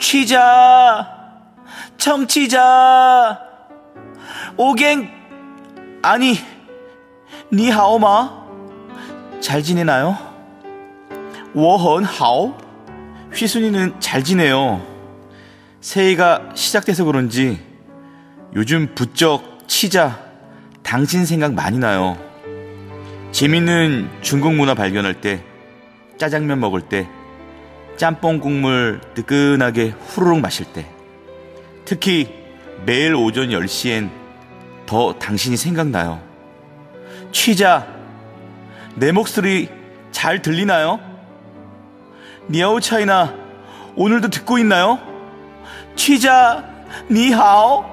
취자, 청취자, 오갱, 아니, 니하오마? 잘 지내나요? 워헌하오? 휘순이는 잘 지내요. 새해가 시작돼서 그런지 요즘 부쩍 치자 당신 생각 많이 나요. 재밌는 중국 문화 발견할 때, 짜장면 먹을 때, 짬뽕 국물 뜨끈하게 후루룩 마실 때, 특히 매일 오전 10시엔 더 당신이 생각나요. 취자, 내 목소리 잘 들리나요? 니하오 차이나 오늘도 듣고 있나요? 취자, 니하오.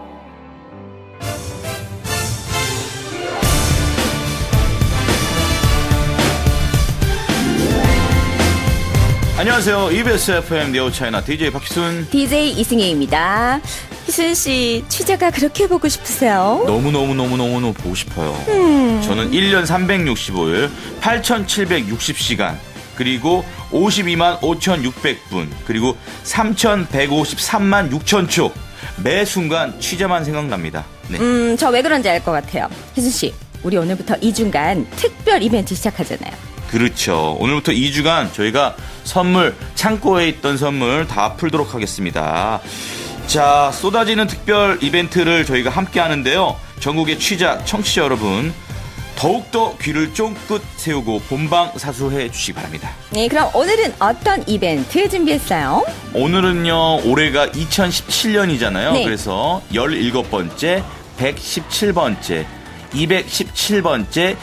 안녕하세요. EBS FM 니하오 차이나 DJ 박희순, DJ 이승혜입니다. 희순씨, 취재가 그렇게 보고 싶으세요? 너무 보고 싶어요. 저는 1년 365일 8,760시간 그리고 52만 5,600분 그리고 3,153만 6천초 매 순간 취재만 생각납니다. 네. 저 왜 그런지 알 것 같아요. 희순씨, 우리 오늘부터 2주간 특별 이벤트 시작하잖아요. 그렇죠. 오늘부터 2주간 저희가 선물, 창고에 있던 선물 다 풀도록 하겠습니다. 자, 쏟아지는 특별 이벤트를 저희가 함께 하는데요. 전국의 취자, 청취자 여러분, 더욱더 귀를 쫑긋 세우고 본방사수해 주시기 바랍니다. 네, 그럼 오늘은 어떤 이벤트 준비했어요? 오늘은요, 올해가 2017년이잖아요. 네. 그래서 17번째, 117번째, 217번째,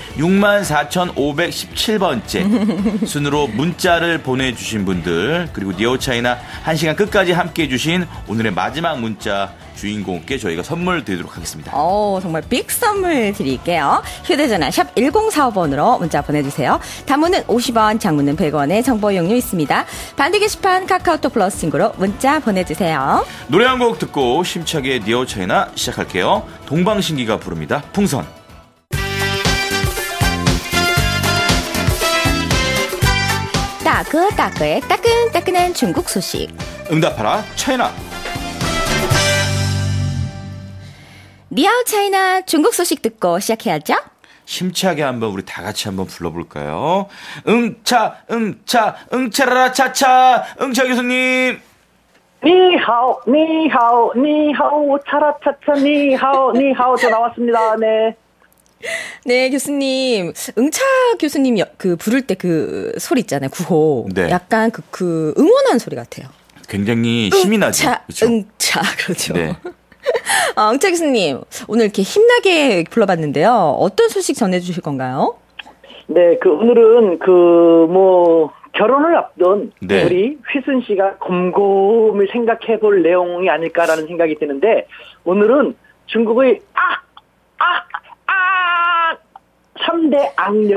64,517번째 순으로 문자를 보내주신 분들, 그리고 니하오차이나 1시간 끝까지 함께해 주신 오늘의 마지막 문자 주인공께 저희가 선물 드리도록 하겠습니다. 정말 빅 선물 드릴게요. 휴대전화 샵 1045번으로 문자 보내주세요. 단문은 50원, 장문은 100원의 정보 이용료 있습니다. 반대 게시판 카카오톡 플러스 친구로 문자 보내주세요. 노래 한 곡 듣고 심차게 니하오차이나 시작할게요. 동방신기가 부릅니다. 풍선. 따끈따끈의 따끈따끈한 중국 소식. 응답하라 차이나. 니하오 차이나 중국 소식 듣고 시작해야죠. 심차게 한번 우리 다 같이 한번 불러볼까요? 응차라라 차차. 응차 교수님. 니하오 차라차차 니하오 저 나왔습니다. 네. 네, 교수님. 응차 교수님 그 부를 때 그 소리 있잖아요. 구호. 네. 약간 그 응원하는 소리 같아요. 굉장히 힘이 나죠. 그렇죠? 응차, 그렇죠. 네. 응차 교수님, 오늘 이렇게 힘나게 불러봤는데요. 어떤 소식 전해주실 건가요? 네, 오늘은 결혼을 앞둔 네. 우리 휘순 씨가 곰곰이 생각해 볼 내용이 아닐까라는 생각이 드는데, 오늘은 중국의 3대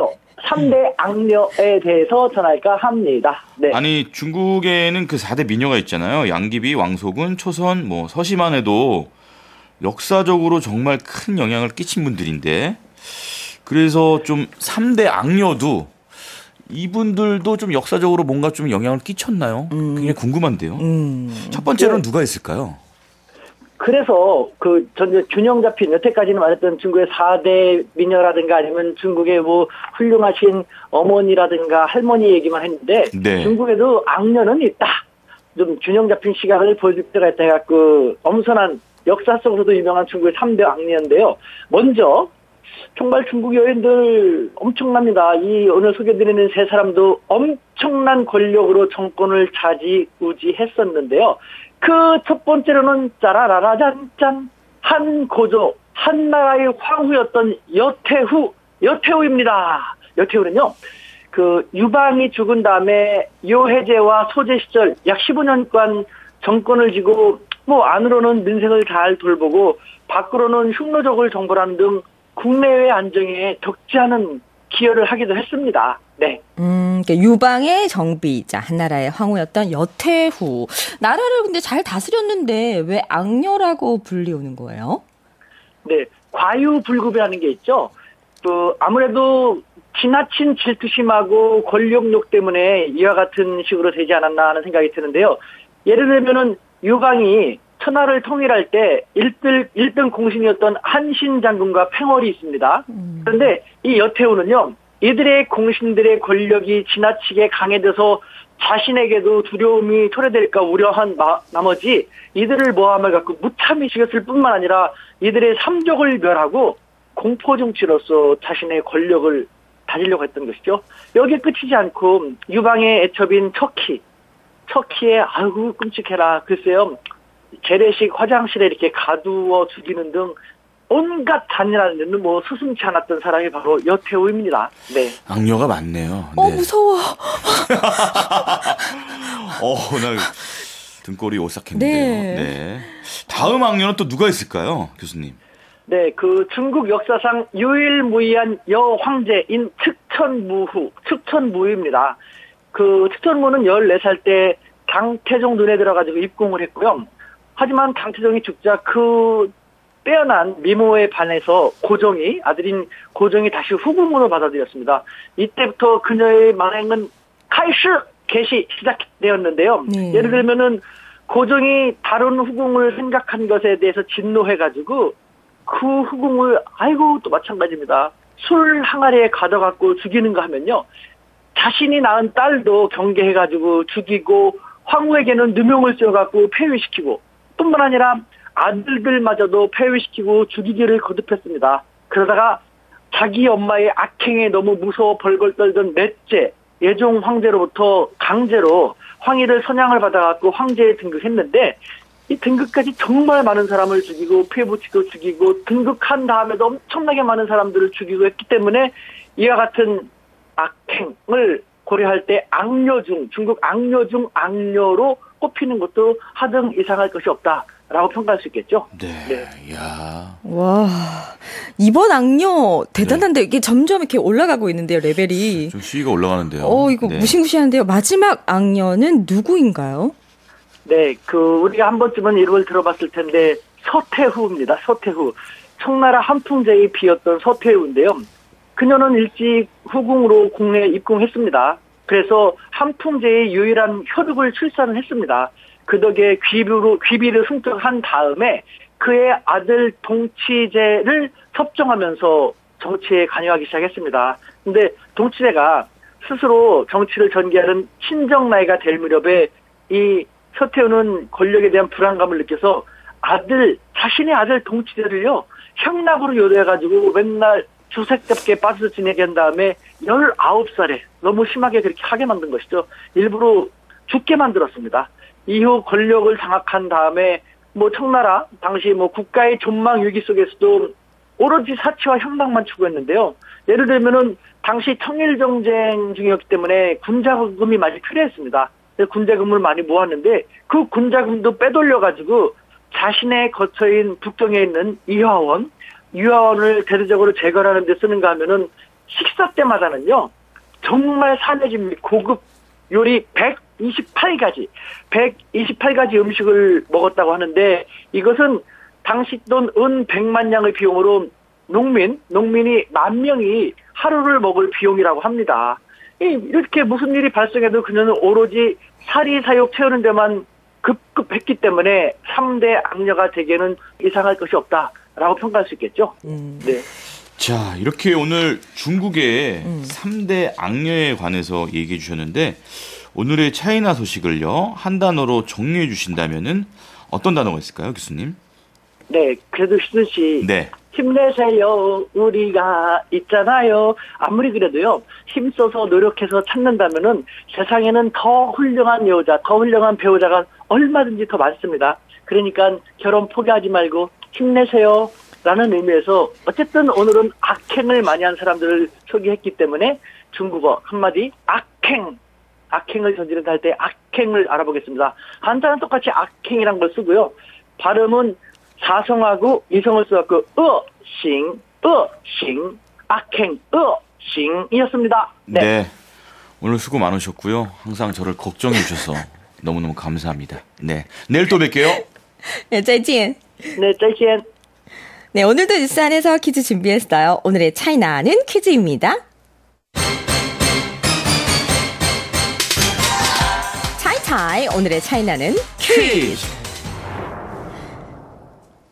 악녀에 대해서 전할까 합니다. 네. 아니, 중국에는 그 4대 미녀가 있잖아요. 양귀비, 왕소군, 초선, 서시만 해도 역사적으로 정말 큰 영향을 끼친 분들인데, 그래서 좀 3대 악녀도 이분들도 좀 역사적으로 뭔가 좀 영향을 끼쳤나요? 굉장히 궁금한데요. 첫 번째로는 누가 있을까요? 그래서 전 균형 잡힌 여태까지는 말했던 중국의 4대 미녀라든가 아니면 중국의 훌륭하신 어머니라든가 할머니 얘기만 했는데, 네. 중국에도 악녀는 있다. 좀 균형 잡힌 시각을 보여줄 때가 있다 해갖고 엄선한 역사 속으로도 유명한 중국의 3대 악녀인데요. 먼저 정말 중국 여인들 엄청납니다. 이 오늘 소개드리는 세 사람도 엄청난 권력으로 정권을 좌지우지했었는데요. 그 첫 번째로는 짜라라라짠짠, 한 고조, 한 나라의 황후였던 여태후입니다. 여태후는요, 유방이 죽은 다음에 요해제와 소제 시절 약 15년간 정권을 쥐고 안으로는 민생을 잘 돌보고 밖으로는 흉노적을 정벌하는 등 국내외 안정에 적지 않은 기여를 하기도 했습니다. 네. 그러니까 유방의 정비이자 한나라의 황후였던 여태후. 나라를 근데 잘 다스렸는데 왜 악녀라고 불리우는 거예요? 네. 과유불급이라는 게 있죠. 아무래도 지나친 질투심하고 권력욕 때문에 이와 같은 식으로 되지 않았나 하는 생각이 드는데요. 예를 들면은 유방이 천하를 통일할 때 1등 공신이었던 한신 장군과 팽월이 있습니다. 그런데 이 여태우는요, 이들의 공신들의 권력이 지나치게 강해져서 자신에게도 두려움이 토래될까 우려한 나머지 이들을 모함을 갖고 무참히 죽였을 뿐만 아니라 이들의 삼족을 멸하고 공포정치로서 자신의 권력을 다지려고 했던 것이죠. 여기에 끝이지 않고 유방의 애첩인 터키에 아이고 끔찍해라. 글쎄요. 재래식 화장실에 이렇게 가두어 죽이는 등 온갖 잔인한 일은 뭐 스승치 않았던 사람이 바로 여태우입니다. 네. 악녀가 많네요. 네. 무서워. 나 등골이 오싹했는데요. 네. 네. 다음 악녀는 또 누가 있을까요, 교수님? 네, 그 중국 역사상 유일무이한 여황제인 측천무입니다. 그 측천무는 14살 때 당태종 눈에 들어가지고 입궁을 했고요. 하지만 당태종이 죽자 그 빼어난 미모에 반해서 아들인 고종이 다시 후궁으로 받아들였습니다. 이때부터 그녀의 만행은 개시 시작되었는데요. 네. 예를 들면은 고종이 다른 후궁을 생각한 것에 대해서 진노해가지고 그 후궁을 또 마찬가지입니다. 술 항아리에 가둬갖고 죽이는가 하면요. 자신이 낳은 딸도 경계해가지고 죽이고 황후에게는 누명을 씌워갖고 폐위시키고 뿐만 아니라 아들들마저도 폐위시키고 죽이기를 거듭했습니다. 그러다가 자기 엄마의 악행에 너무 무서워 벌벌 떨던 넷째 예종 황제로부터 강제로 황위를 선양을 받아갖고 황제에 등극했는데 이 등극까지 정말 많은 사람을 죽이고 피해붙이고 죽이고 등극한 다음에도 엄청나게 많은 사람들을 죽이고 했기 때문에 이와 같은 악행을 고려할 때 중국 악녀 중 악녀로 꼽히는 것도 하등 이상할 것이 없다라고 평가할 수 있겠죠. 네. 네. 야. 와, 이번 악녀 대단한데 이게 점점 이렇게 올라가고 있는데요, 레벨이. 좀 수위가 올라가는데요. 이거 무시무시한데요. 마지막 악녀는 누구인가요? 네, 우리가 한 번쯤은 이름을 들어봤을 텐데 서태후입니다. 서태후. 청나라 한풍제의 비였던 서태후인데요. 그녀는 일찍 후궁으로 궁에 입궁했습니다. 그래서 한풍제의 유일한 혈육을 출산을 했습니다. 그 덕에 귀비를 습득한 다음에 그의 아들 동치제를 섭정하면서 정치에 관여하기 시작했습니다. 근데 동치제가 스스로 정치를 전개하는 친정 나이가 될 무렵에 이 서태후는 권력에 대한 불안감을 느껴서 자신의 아들 동치제를요, 향락으로 요래해가지고 맨날 주색답게 빠져 지내게 한 다음에 19살에 너무 심하게 그렇게 하게 만든 것이죠. 일부러 죽게 만들었습니다. 이후 권력을 장악한 다음에 청나라 당시 국가의 존망 위기 속에서도 오로지 사치와 향락만 추구했는데요. 예를 들면은 당시 청일정쟁 중이었기 때문에 군자금이 많이 필요했습니다. 군자금을 많이 모았는데 그 군자금도 빼돌려가지고 자신의 거처인 북경에 있는 유화원을 대대적으로 재건하는 데 쓰는가 하면은 식사 때마다는요, 정말 사내집 고급 요리 128가지 음식을 먹었다고 하는데 이것은 당시 돈 은 100만 냥의 비용으로 농민이 10,000명이 하루를 먹을 비용이라고 합니다. 이렇게 무슨 일이 발생해도 그녀는 오로지 사리사욕 채우는 데만 급급했기 때문에 3대 악녀가 되기에는 이상할 것이 없다라고 평가할 수 있겠죠. 네. 자, 이렇게 오늘 중국의 3대 악녀에 관해서 얘기해 주셨는데 오늘의 차이나 소식을요, 한 단어로 정리해 주신다면은 어떤 단어가 있을까요, 교수님? 네, 그래도 희순 씨. 네. 힘내세요. 우리가 있잖아요. 아무리 그래도요, 힘써서 노력해서 찾는다면은 세상에는 더 훌륭한 여자, 더 훌륭한 배우자가 얼마든지 더 많습니다. 그러니까 결혼 포기하지 말고 힘내세요. 라는 의미에서 어쨌든 오늘은 악행을 많이 한 사람들을 소개했기 때문에 중국어 한마디 악행을 저지른다 할 때 악행을 알아보겠습니다. 한자는 똑같이 악행이란 걸 쓰고요. 발음은 사성하고 이성을 써갖고 악행 이었습니다. 네. 오늘 수고 많으셨고요. 항상 저를 걱정해 주셔서 너무너무 감사합니다. 네. 내일 또 뵐게요. 네, 再见. 네, 再见. 네, 오늘도 뉴스 안에서 퀴즈 준비했어요. 오늘의 차이나는 퀴즈입니다. 차이차이, 오늘의 차이나는 퀴즈.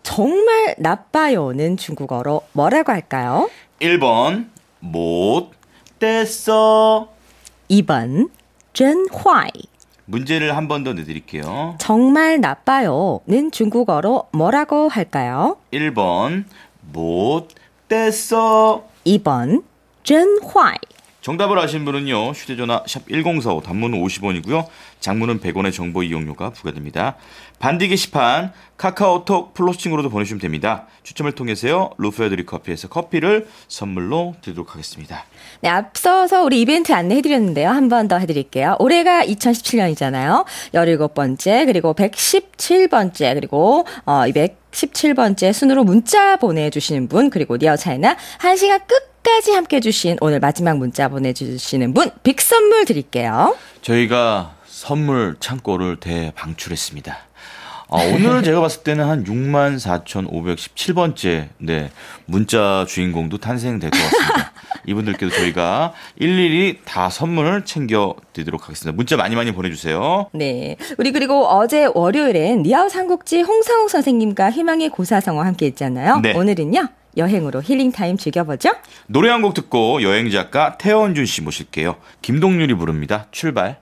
정말 나빠요는 중국어로 뭐라고 할까요? 1번 못 됐어. 2번 真坏. 문제를 한 번 더 내드릴게요. 정말 나빠요는 중국어로 뭐라고 할까요? 1번 못 됐어. 2번 真坏. 정답을 아신 분은요. 휴대전화 샵 1045 단문은 50원이고요. 장문은 100원의 정보 이용료가 부과됩니다. 반디 게시판 카카오톡 플러싱으로도 보내주시면 됩니다. 추첨을 통해서요. 루페어드리 커피에서 커피를 선물로 드리도록 하겠습니다. 네, 앞서서 우리 이벤트 안내해드렸는데요. 한 번 더 해드릴게요. 올해가 2017년이잖아요. 17번째 그리고 117번째 그리고 217번째 순으로 문자 보내주시는 분 그리고 니어 차이나 1시간 끝까지 함께해 주신 오늘 마지막 문자 보내주시는 분 빅 선물 드릴게요. 저희가 선물 창고를 대방출했습니다. 오늘 제가 봤을 때는 한 64,517번째 네, 문자 주인공도 탄생될 것 같습니다. 이분들께도 저희가 일일이 다 선물을 챙겨드리도록 하겠습니다. 문자 많이 보내주세요. 네. 우리 그리고 어제 월요일엔 니아우 삼국지 홍상욱 선생님과 희망의 고사성어 함께 했잖아요. 네. 오늘은요. 여행으로 힐링타임 즐겨보죠. 노래 한 곡 듣고 여행작가 태원준 씨 모실게요. 김동률이 부릅니다. 출발.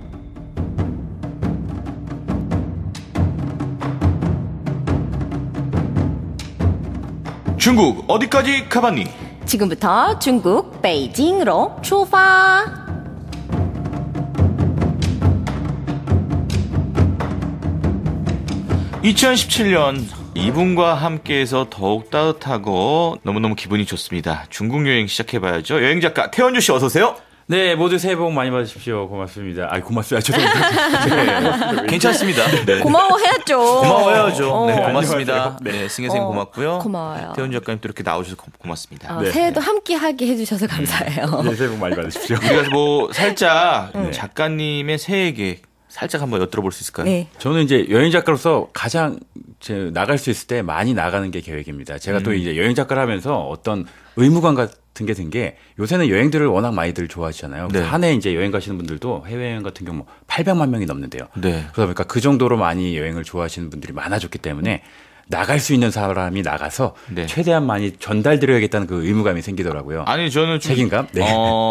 중국 어디까지 가봤니? 지금부터 중국 베이징으로 출파. 2017년 이분과 함께해서 더욱 따뜻하고 너무너무 기분이 좋습니다. 중국 여행 시작해봐야죠. 여행작가 태원주 씨 어서 오세요. 네, 모두 새해 복 많이 받으십시오. 고맙습니다. 고맙습니다. 죄송합니다. 네, 괜찮습니다. 네. 고마워해야죠. 고마워해야죠. 네, 고맙습니다. 안녕하세요. 네, 승혜 선생님 고맙고요. 고마워요. 태원주 작가님 또 이렇게 나오셔서 고맙습니다. 네. 새해도 함께하게 해주셔서 감사해요. 네, 새해 복 많이 받으십시오. 우리가 뭐 살짝 작가님의 새해 계획 살짝 한번 엿들어볼 수 있을까요? 네. 저는 이제 여행 작가로서 가장 나갈 수 있을 때 많이 나가는 게 계획입니다. 제가 또 이제 여행 작가를 하면서 어떤 의무감 같은 게 든 게 요새는 여행들을 워낙 많이들 좋아하시잖아요. 네. 한 해 이제 여행 가시는 분들도 해외여행 같은 경우 800만 명이 넘는데요. 네. 그러다 보니까 그 정도로 많이 여행을 좋아하시는 분들이 많아졌기 때문에 나갈 수 있는 사람이 나가서 네. 최대한 많이 전달드려야겠다는 그 의무감이 생기더라고요. 아니 저는 좀 책임감? 네.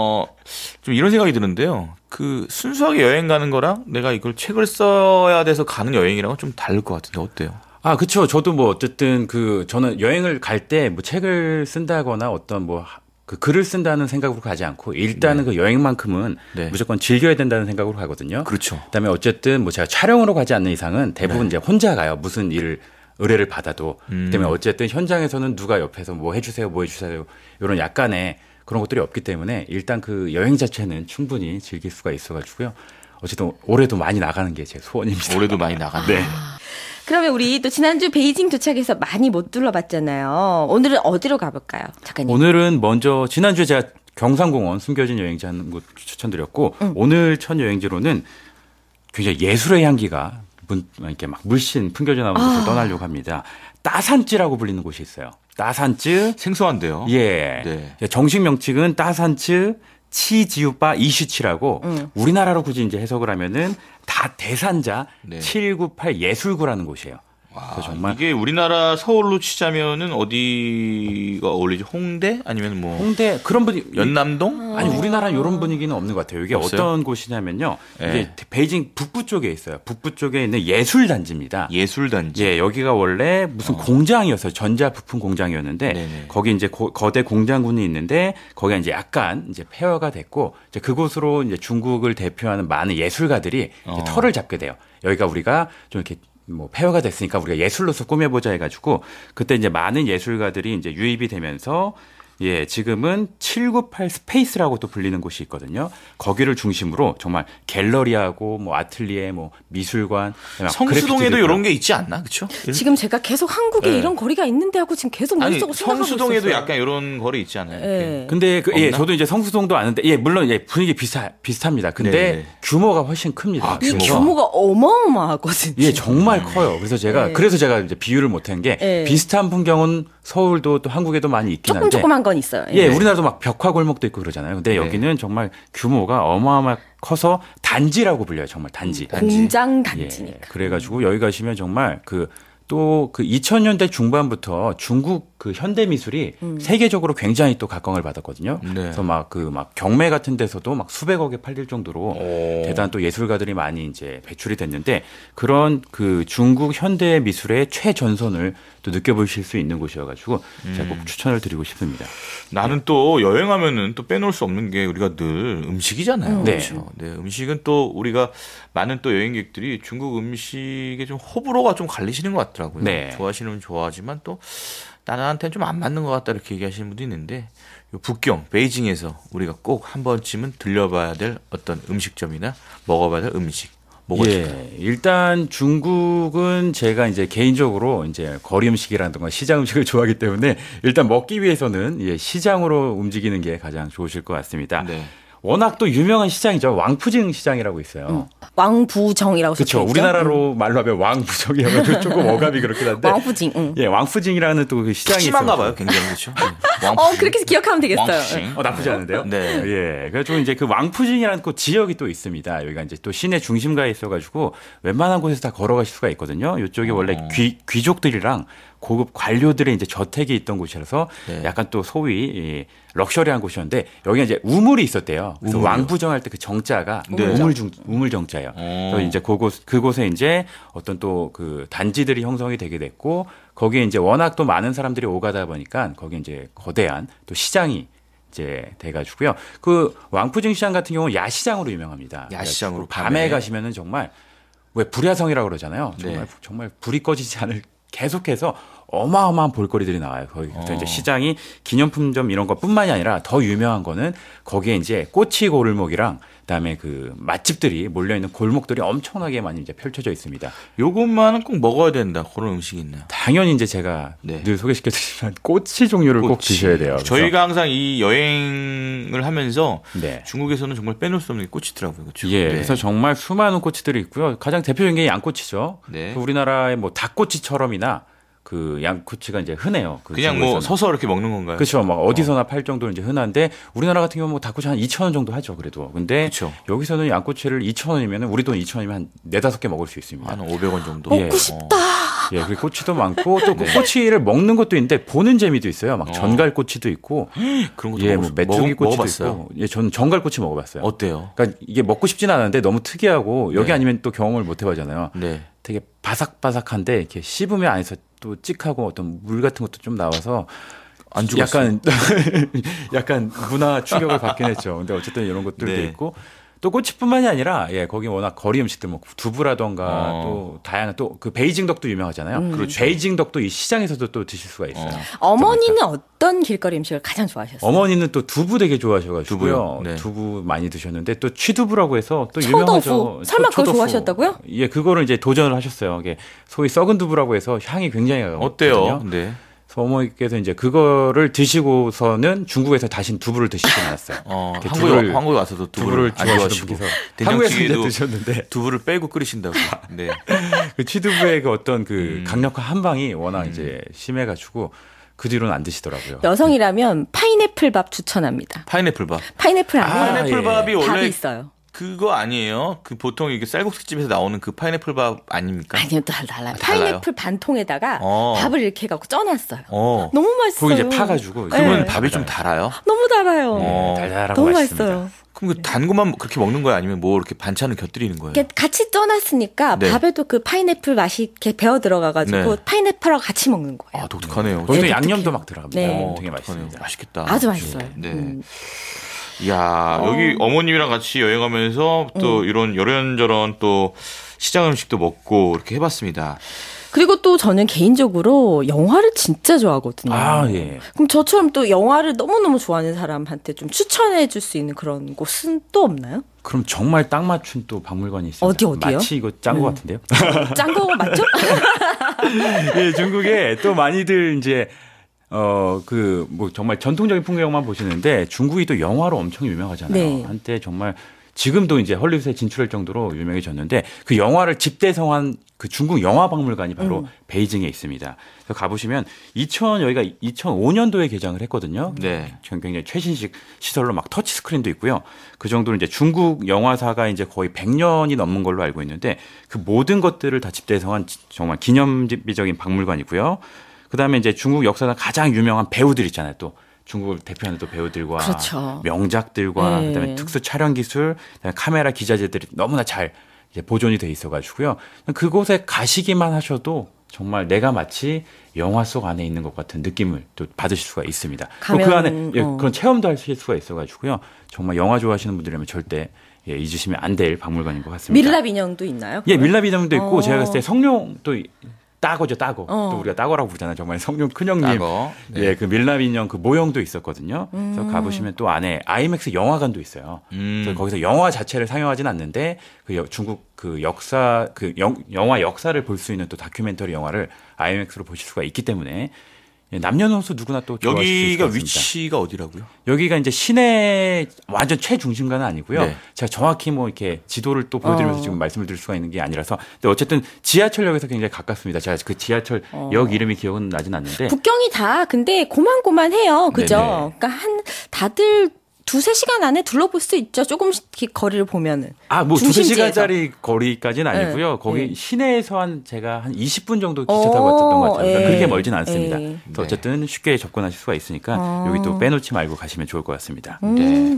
좀 이런 생각이 드는데요. 그 순수하게 여행 가는 거랑 내가 이걸 책을 써야 돼서 가는 여행이랑은 좀 다를 것 같은데 어때요? 아, 그쵸. 저도 뭐 어쨌든 저는 여행을 갈 때 뭐 책을 쓴다거나 어떤 뭐 그 글을 쓴다는 생각으로 가지 않고 일단은 그 여행만큼은 네. 무조건 즐겨야 된다는 생각으로 가거든요. 그렇죠. 그다음에 어쨌든 뭐 제가 촬영으로 가지 않는 이상은 대부분 이제 혼자 가요. 무슨 일을 의뢰를 받아도. 그다음에 어쨌든 현장에서는 누가 옆에서 뭐 해주세요, 뭐 해주세요 이런 약간의 그런 것들이 없기 때문에 일단 그 여행 자체는 충분히 즐길 수가 있어가지고요. 어쨌든 올해도 많이 나가는 게 제 소원입니다. 올해도 많이 나간다. 네. 그러면 우리 또 지난주 베이징 도착해서 많이 못 둘러봤잖아요. 오늘은 어디로 가볼까요, 작가님? 오늘은 먼저 지난주에 제가 경상공원 숨겨진 여행지 하는 곳 추천드렸고 오늘 첫 여행지로는 굉장히 예술의 향기가 이렇게 막 물씬 풍겨져 나오는 곳을 떠나려고 합니다. 따산쯔라고 불리는 곳이 있어요. 따산쯔. 생소한데요. 예. 네. 정식 명칭은 따산쯔 치지우바 이슈치라고 우리나라로 굳이 이제 해석을 하면은 다 대산자 네. 798 예술구라는 곳이에요. 그래서 정말 이게 우리나라 서울로 치자면은 어디가 어울리지? 홍대 아니면 뭐 홍대 그런 분위 연남동? 아니 우리나라는 이런 분위기는 없는 것 같아요. 이게 없어요? 어떤 곳이냐면요. 네. 이게 베이징 북부 쪽에 있어요. 북부 쪽에 있는 예술단지입니다. 예술단지. 예, 여기가 원래 무슨 공장이었어요. 전자 부품 공장이었는데 네네. 거기 이제 거대 공장군이 있는데 거기가 이제 약간 이제 폐허가 됐고 이제 그곳으로 이제 중국을 대표하는 많은 예술가들이 이제 터를 잡게 돼요. 여기가 우리가 좀 이렇게 뭐 폐허가 됐으니까 우리가 예술로서 꾸며보자 해가지고 그때 이제 많은 예술가들이 이제 유입이 되면서 예, 지금은 798 스페이스라고 또 불리는 곳이 있거든요. 거기를 중심으로 정말 갤러리하고 뭐 아틀리에 뭐 미술관 성수동에도 이런 게 있지 않나? 그렇죠? 지금 제가 계속 한국에 네. 이런 거리가 있는데 하고 지금 계속 아니 머릿속으로 생각하고 성수동에도 있었어요. 약간 이런 거리 있지 않아요? 네. 근데 예, 없나? 저도 이제 성수동도 아는데 예, 물론 예, 분위기 비슷합니다. 근데 네네. 규모가 훨씬 큽니다. 이 규모가. 규모가 어마어마하거든요. 예, 정말 커요. 그래서 네. 제가 이제 비유를 못한 게 네. 비슷한 풍경은 서울도 또 한국에도 많이 있긴 한데 조그만 건 있어요. 예, 우리나라도 막 벽화 골목도 있고 그러잖아요. 근데 여기는 정말 규모가 어마어마하게 커서 단지라고 불려요. 정말 단지. 공장 예, 단지니까. 그래가지고 여기 가시면 정말 그 또 그 2000년대 중반부터 중국 그 현대 미술이 세계적으로 굉장히 또 각광을 받았거든요. 네. 그래서 막 경매 같은 데서도 막 수백억에 팔릴 정도로 대단한 또 예술가들이 많이 이제 배출이 됐는데 그런 그 중국 현대 미술의 최전선을 또 느껴보실 수 있는 곳이어가지고 제가 꼭 추천을 드리고 싶습니다. 나는 또 여행하면은 또 빼놓을 수 없는 게 우리가 늘 음식이잖아요. 네. 그렇죠. 네, 음식은 또 우리가 많은 또 여행객들이 중국 음식에 좀 호불호가 좀 갈리시는 것 같더라고요. 네. 좋아하시는 분 좋아하지만 또 나한테는 좀 안 맞는 것 같다 이렇게 얘기하시는 분도 있는데 요 북경 베이징에서 우리가 꼭 한 번쯤은 들려봐야 될 어떤 음식점이나 먹어봐야 될 음식 뭐가 있을까요? 일단 중국은 제가 이제 개인적으로 이제 거리 음식이라든가 시장 음식을 좋아하기 때문에 일단 먹기 위해서는 시장으로 움직이는 게 가장 좋으실 것 같습니다. 네. 워낙 또 유명한 시장이죠. 왕푸징 시장이라고 있어요. 왕부정이라고 그렇죠. 적혀있죠. 우리나라로 말로 하면 왕부정이라고 조금 어감이 그렇긴 한데. 왕부징. 왕푸징이라는 또 그 시장이 있어요. 푸짐한가 봐요, 굉장히 그렇죠. 왕푸징. 그렇게 기억하면 되겠어요. 왕푸징. 나쁘지 않은데요? 네. 그래가지고 이제 그 왕푸징이라는 그 지역이 또 있습니다. 여기가 이제 또 시내 중심가에 있어가지고 웬만한 곳에서 다 걸어가실 수가 있거든요. 이쪽이 원래 귀족들이랑 고급 관료들의 이제 저택이 있던 곳이라서 네. 약간 또 소위 럭셔리한 곳이었는데 여기가 이제 우물이 있었대요. 그래서 우물이요? 왕부정 할 때 그 정자가 네. 우물정자예요. 그래서 이제 그곳에 이제 어떤 또 그 단지들이 형성이 되게 됐고 거기에 이제 워낙 또 많은 사람들이 오가다 보니까 거기에 이제 거대한 또 시장이 이제 돼가지고요. 그 왕푸징 시장 같은 경우는 야시장으로 유명합니다. 야시장으로 밤에 가시면은 정말 왜 불야성이라고 그러잖아요. 정말 네. 정말 불이 꺼지지 않을 계속해서 어마어마한 볼거리들이 나와요. 거기서 이제 시장이 기념품점 이런 것뿐만이 아니라 더 유명한 거는 거기에 이제 꼬치 골목이랑 그다음에 그 맛집들이 몰려 있는 골목들이 엄청나게 많이 이제 펼쳐져 있습니다. 요것만은 꼭 먹어야 된다. 그런 음식이 있나요? 당연히 이제 제가 네. 늘 소개시켜드리지만 꼬치 종류를 꼭 꼬치. 드셔야 돼요. 그래서 저희가 항상 이 여행을 하면서 네. 중국에서는 정말 빼놓을 수 없는 게 꼬치더라고요. 그렇죠? 예, 네. 그래서 정말 수많은 꼬치들이 있고요. 가장 대표적인 게 양꼬치죠. 네. 그 우리나라의 뭐 닭꼬치처럼이나 그 양꼬치가 이제 흔해요. 그냥 뭐 중국에서는. 서서 이렇게 먹는 건가요? 그렇죠. 막 어디서나 팔 정도로 이제 흔한데 우리나라 같은 경우 뭐 닭꼬치 한 2,000원 정도 하죠. 그래도. 근데 그쵸. 여기서는 양꼬치를 2,000원이면 우리 돈 2,000원이면 한 4-5개 먹을 수 있습니다. 한 500원 정도. 먹고 싶다. 예, 그 꼬치도 많고 또 그 꼬치를 먹는 것도 있는데 보는 재미도 있어요. 막 전갈꼬치도 있고 그런 것도 예, 뭐 메뚜기 꼬치도 먹어봤어요? 있고. 예, 저는 전갈꼬치 먹어봤어요. 어때요? 그러니까 이게 먹고 싶지는 않은데 너무 특이하고 여기 네. 아니면 또 경험을 못 해봐잖아요. 네. 되게 바삭바삭한데 이렇게 씹으면 안에서 또 찍하고 어떤 물 같은 것도 좀 나와서 안 죽었어요? 약간 문화 충격을 받긴 했죠. 근데 어쨌든 이런 것들도 네. 있고 또 꼬치뿐만이 아니라 거기 워낙 거리 음식들 뭐 두부라던가 또 다양한 또 그 베이징 덕도 유명하잖아요. 그렇죠. 베이징 덕도 이 시장에서도 또 드실 수가 있어요. 어머니는 어떤 길거리 음식을 가장 좋아하셨어요? 어머니는 또 두부 되게 좋아하셔가지고요. 두부요? 네. 두부 많이 드셨는데 또 취두부라고 해서 또 臭豆腐. 유명하죠. 설마 그걸 초도부. 좋아하셨다고요? 예, 그거를 이제 도전을 하셨어요. 이게 소위 썩은 두부라고 해서 향이 굉장히 어때요? 강하거든요. 네. 그래서 어머니께서 이제 그거를 드시고서는 중국에서 다시 두부를 드시진 않았어요. 이렇게 한국에 와서도 두부를 안 좋아하시는 좋아하시고 분께서 한국에서 이제 된장찌개도 드셨는데 두부를 빼고 끓이신다고. 네. 그 취두부의 그 어떤 그 강력한 한방이 워낙 이제 심해가지고 그 뒤로는 안 드시더라고요. 여성이라면 파인애플 밥 추천합니다. 파인애플밥. 파인애플 안에 파인애플밥이 밥이 원래 있어요. 그거 아니에요? 그 보통 이게 쌀국수집에서 나오는 그 파인애플밥 아닙니까? 아니요, 달라요. 달라요? 파인애플 반통에다가 밥을 이렇게 해갖고 쪄놨어요. 너무 맛있어요. 거기 이제 파가지고 그러면 네. 밥이 좀 달아요? 너무 달아요. 달달하고 너무 맛있습니다. 맛있어요. 그럼 그 단 것만 그렇게 먹는 거예요? 아니면 뭐 이렇게 반찬을 곁들이는 거예요? 이렇게 같이 쪄놨으니까 네. 밥에도 그 파인애플 맛이 이렇게 배어 들어가가지고 네. 파인애플하고 같이 먹는 거예요. 아, 독특하네요. 거기도 네, 양념도 독특해요. 막 들어갑니다. 네. 되게 독특하네요. 맛있습니다. 맛있겠다. 아주 맛있어요. 네. 이야, 여기 어머님이랑 같이 여행하면서 또 이런 이런저런 또 시장 음식도 먹고 이렇게 해봤습니다. 그리고 또 저는 개인적으로 영화를 진짜 좋아하거든요. 아, 예. 그럼 저처럼 또 영화를 너무너무 좋아하는 사람한테 좀 추천해 줄 수 있는 그런 곳은 또 없나요? 그럼 정말 딱 맞춘 또 박물관이 있습니다. 어디요? 마치 이거 짠 것 같은데요? 짠 거 맞죠? 예, 중국에 또 많이들 이제 뭐 정말 전통적인 풍경만 보시는데 중국이 또 영화로 엄청 유명하잖아요. 네. 한때 정말 지금도 이제 헐리우드에 진출할 정도로 유명해졌는데 그 영화를 집대성한 그 중국 영화박물관이 바로 베이징에 있습니다. 그래서 가보시면 여기가 2005년도에 개장을 했거든요. 네. 굉장히 최신식 시설로 막 터치 스크린도 있고요. 그 정도로 이제 중국 영화사가 이제 거의 100년이 넘는 걸로 알고 있는데 그 모든 것들을 다 집대성한 정말 기념비적인 박물관이고요. 그다음에 이제 중국 역사상 가장 유명한 배우들 있잖아요. 또 중국을 대표하는 또 배우들과 그렇죠. 명작들과 네. 그다음에 특수 촬영 기술, 그다음에 카메라 기자재들이 너무나 잘 이제 보존이 돼 있어가지고요. 그곳에 가시기만 하셔도 정말 내가 마치 영화 속 안에 있는 것 같은 느낌을 또 받으실 수가 있습니다. 또 그 안에 그런 체험도 하실 수가 있어가지고요. 정말 영화 좋아하시는 분들이라면 절대 잊으시면 안 될 박물관인 것 같습니다. 밀랍 인형도 있나요? 예, 밀랍 인형도 있고 제가 봤을 때 성룡도 따거죠, 따거. 또 우리가 따거라고 부르잖아요. 정말 성룡 큰형님. 따거. 네. 예, 그 밀랍 인형 그 모형도 있었거든요. 그래서 가보시면 또 안에 아이맥스 영화관도 있어요. 그래서 거기서 영화 자체를 상영하진 않는데 그 중국 그 역사 영화 역사를 볼 수 있는 또 다큐멘터리 영화를 아이맥스로 보실 수가 있기 때문에 남녀노소 누구나 또 좋아하실 수 여기가 있습니다. 위치가 어디라고요? 여기가 이제 시내 완전 최중심가는 아니고요. 네. 제가 정확히 뭐 이렇게 지도를 또 보여드리면서 지금 말씀을 드릴 수가 있는 게 아니라서. 근데 어쨌든 지하철역에서 굉장히 가깝습니다. 제가 그 지하철 역 이름이 기억은 나진 않는데. 국경이 다 근데 고만고만해요. 그죠? 네네. 그러니까 다들 2-3시간 안에 둘러볼 수 있죠. 조금씩 거리를 보면은. 뭐 두세 중심지에서. 시간짜리 거리까지는 아니고요. 네. 거기 네. 시내에서 제가 한 20분 정도 기차 타고 왔었던 것 같아요. 그러니까 예. 그렇게 멀진 않습니다. 예. 그래서 어쨌든 쉽게 접근하실 수가 있으니까 여기 또 빼놓지 말고 가시면 좋을 것 같습니다. 네.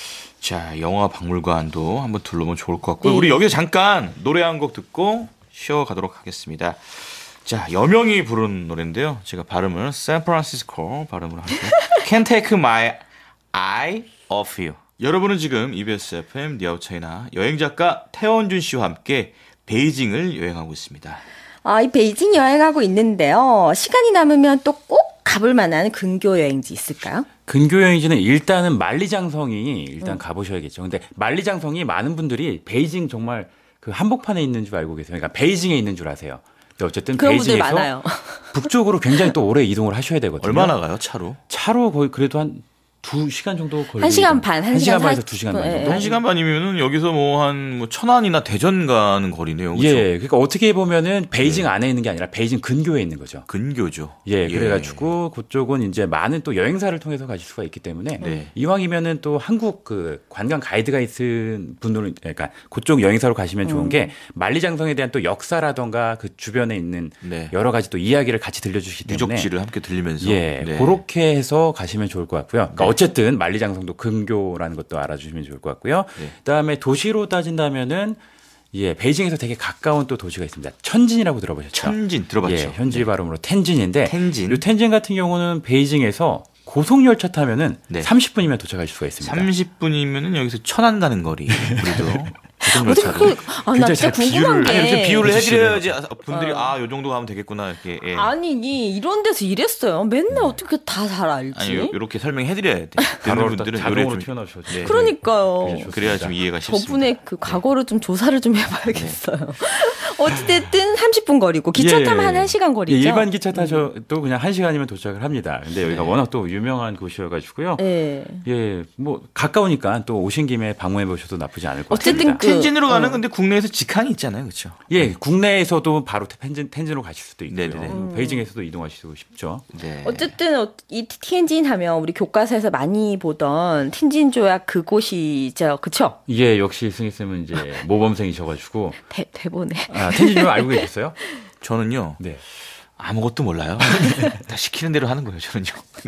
자, 영화 박물관도 한번 둘러보면 좋을 것 같고요. 네. 우리 여기서 잠깐 노래 한 곡 듣고 쉬어가도록 하겠습니다. 자, 여명이 부른 노래인데요. 제가 발음을 샌프란시스코 발음으로 할게요. Can't take my eye off you. 여러분은 지금 EBS FM 니아웃차이나 여행작가 태원준 씨와 함께 베이징을 여행하고 있습니다. 이 베이징 여행하고 있는데요. 시간이 남으면 또 꼭 가볼 만한 근교 여행지 있을까요? 근교 여행지는 일단은 만리장성이 일단 가보셔야겠죠. 근데 만리장성이 많은 분들이 베이징 정말 그 한복판에 있는 줄 알고 계세요. 그러니까 베이징에 있는 줄 아세요. 근데 어쨌든 그런 분들 베이징에서 많아요. 북쪽으로 굉장히 또 오래 이동을 하셔야 되거든요. 얼마나 가요, 차로? 차로 거의 그래도 한 2시간 정도 걸리죠. 1시간 반, 1시간 반에서 40 2시간 반 예. 정도. 1시간 반이면은 여기서 한 천안이나 대전 가는 거리네요. 그렇죠? 예, 그러니까 어떻게 보면은 베이징 안에 있는 게 아니라 베이징 근교에 있는 거죠. 근교죠. 예, 그래가지고 그쪽은 이제 많은 또 여행사를 통해서 가실 수가 있기 때문에 네. 이왕이면은 또 한국 그 관광 가이드가 있은 분들은 그러니까 그쪽 여행사로 가시면 좋은 게 만리장성에 대한 또 역사라던가 그 주변에 있는 네. 여러 가지 또 이야기를 같이 들려주시기 때문에 유적지를 함께 들리면서 예, 네. 그렇게 해서 가시면 좋을 것 같고요. 그러니까 어쨌든 만리장성도 근교라는 것도 알아주시면 좋을 것 같고요. 네. 그다음에 도시로 따진다면은 베이징에서 되게 가까운 또 도시가 있습니다. 천진이라고 들어보셨죠? 천진 들어봤죠. 예, 현지 발음으로 텐진인데 텐진. 이 텐진 같은 경우는 베이징에서 고속열차 타면은 네. 30분이면 도착하실 수가 있습니다. 30분이면은 여기서 천안 가는 거리. 우리도 어떻게 고속열차로. 나 굉장히 진짜 잘 궁금한 게. 아니, 좀 비유를 해주시는 해드려야지 분들이 요 정도 가면 되겠구나 이렇게. 예. 아니, 이런 데서 이랬어요. 맨날 어떻게 다 잘 알지? 아니 이렇게 설명해드려야 돼. 듣는 바로 분들은 자동으로 요래 좀 튀어나오셔. 네. 그러니까요. 그래야 좀 이해가 쉽습니다. 저분의 그 과거를 좀 조사를 좀 해봐야겠어요. 어찌됐든 30분 거리고 기차 타면 한 1시간 거리죠. 일반 기차 타셔도 그냥 1시간이면 도착을 합니다. 근데 여기가 워낙 또 유명한 곳이어가지고요. 네. 뭐 가까우니까 또 오신 김에 방문해 보셔도 나쁘지 않을 것 어쨌든 같습니다. 텐진으로 가는 근데 국내에서 직항이 있잖아요, 그렇죠? 국내에서도 바로 텐진으로 가실 수도 있고요. 네네네. 베이징에서도 이동하시고 싶죠. 네. 어쨌든 이 텐진 하면 우리 교과서에서 많이 보던 텐진 조약 그곳이죠, 그렇죠? 예, 역시 승희 쌤은 이제 모범생이셔가지고 대본에. 텐진 조약 알고 계셨어요? 저는요. 네. 아무것도 몰라요. 다 시키는 대로 하는 거예요, 저는요. 네.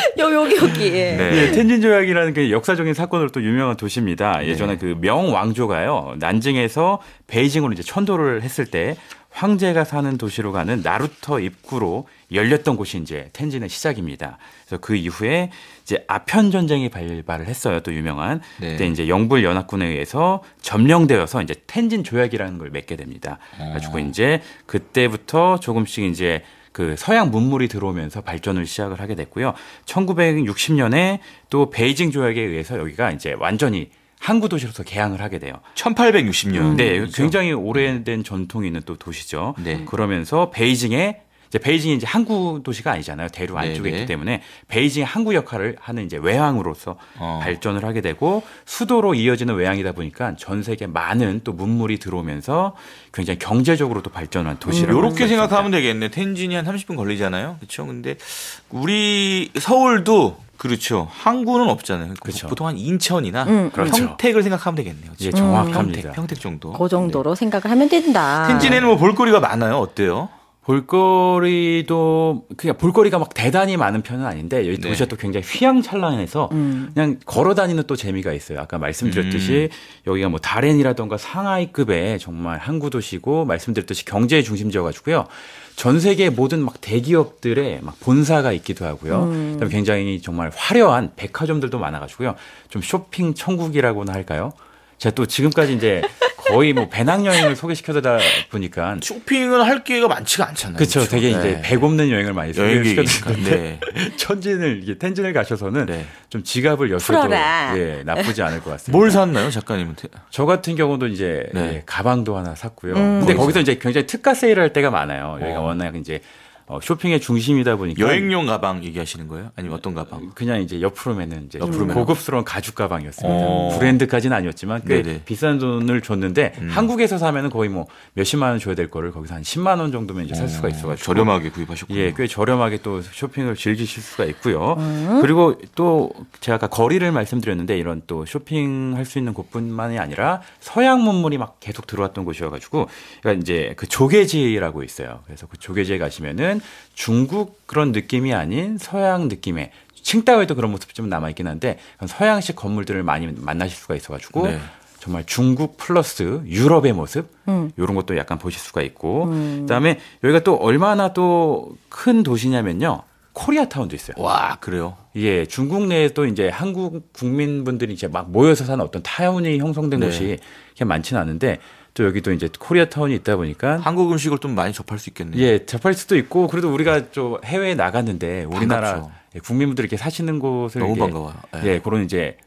여기. 네. 예, 텐진 조약이라는 그 역사적인 사건으로 또 유명한 도시입니다. 예전에 그 명왕조가요, 난징에서 베이징으로 이제 천도를 했을 때 황제가 사는 도시로 가는 나루터 입구로 열렸던 곳이 이제 텐진의 시작입니다. 그래서 그 이후에 이제 아편 전쟁이 발발을 했어요. 또 유명한. 네. 그때 이제 영불 연합군에 의해서 점령되어서 이제 텐진 조약이라는 걸 맺게 됩니다. 가지고 이제 그때부터 조금씩 이제 그 서양 문물이 들어오면서 발전을 시작을 하게 됐고요. 1960년에 또 베이징 조약에 의해서 여기가 이제 완전히 항구 도시로서 개항을 하게 돼요. 1860년. 네, 굉장히 오래된 전통이 있는 또 도시죠. 네. 그러면서 베이징에 이제 베이징이 이제 항구 도시가 아니잖아요. 대륙 안쪽에 네네. 있기 때문에 베이징 항구 역할을 하는 이제 외항으로서 발전을 하게 되고 수도로 이어지는 외항이다 보니까 전 세계 많은 또 문물이 들어오면서 굉장히 경제적으로도 발전한 도시라고. 이렇게 생각하면 되겠네. 텐진이 한 30분 걸리잖아요. 그렇죠. 근데 우리 서울도 그렇죠. 항구는 없잖아요. 그렇죠. 보통 한 인천이나 그렇죠. 평택을 생각하면 되겠네요. 예, 정확합니다. 평택 정도. 그 정도로 생각을 하면 된다. 텐진에는 뭐 볼거리가 많아요. 어때요? 볼거리도 그냥 볼거리가 막 대단히 많은 편은 아닌데 여기 네. 도시가 또 굉장히 휘황찬란해서 그냥 걸어 다니는 또 재미가 있어요. 아까 말씀드렸듯이 여기가 뭐 다롄이라던가 상하이급의 정말 항구 도시고 말씀드렸듯이 경제의 중심지여가지고요. 전 세계 모든 막 대기업들의 막 본사가 있기도 하고요. 그다음에 굉장히 정말 화려한 백화점들도 많아가지고요. 좀 쇼핑 천국이라고나 할까요? 제가 또 지금까지 이제 거의 뭐 배낭여행을 소개시켜드다 보니까 쇼핑을 할 기회가 많지가 않잖아요. 그렇죠. 그렇죠? 되게 네. 이제 배 곱는 여행을 많이 여행객이니까. 소개시켜드리는데 네. 천진을 이게 텐진을 가셔서는 네. 좀 지갑을 여셔도 풀어라. 예, 나쁘지 않을 것 같습니다. 뭘 샀나요, 작가님한테? 저 같은 경우도 이제 네. 예, 가방도 하나 샀고요. 근데 거기서 이제 굉장히 특가 세일할 때가 많아요. 여기가 워낙 이제 쇼핑의 중심이다 보니까 여행용 가방 얘기하시는 거예요? 아니면 어떤 가방? 그냥 이제 옆으로 매는 이제 좀 옆으로 매는 고급스러운 가죽 가방이었습니다. 브랜드까지는 아니었지만 꽤 네네. 비싼 돈을 줬는데 한국에서 사면은 거의 뭐 몇십만 원 줘야 될 거를 거기서 한 10만 원 정도면 이제 살 수가 있어가지고 저렴하게 구입하셨군요. 예, 꽤 저렴하게 또 쇼핑을 즐기실 수가 있고요. 그리고 또 제가 아까 거리를 말씀드렸는데 이런 또 쇼핑할 수 있는 곳뿐만이 아니라 서양 문물이 막 계속 들어왔던 곳이어가지고 그러니까 이제 그 조개지라고 있어요. 그래서 그 조개지에 가시면은 중국 그런 느낌이 아닌 서양 느낌의 칭다오에도 그런 모습이 좀 남아있긴 한데 서양식 건물들을 많이 만나실 수가 있어가지고 네. 정말 중국 플러스 유럽의 모습 이런 것도 약간 보실 수가 있고 그다음에 여기가 또 얼마나 또 큰 도시냐면요. 코리아타운도 있어요. 와, 그래요? 예, 중국 내에 또 이제 한국 국민분들이 이제 막 모여서 사는 어떤 타운이 형성된 네. 곳이 그렇게 많지는 않은데 또 여기도 이제 코리아타운이 있다 보니까 한국 음식을 좀 많이 접할 수 있겠네요. 예, 접할 수도 있고 그래도 우리가 좀 해외에 나갔는데 우리나라 반갑죠. 국민분들이 이렇게 사시는 곳을 너무 이렇게 반가워요. 예. 예, 그런 이제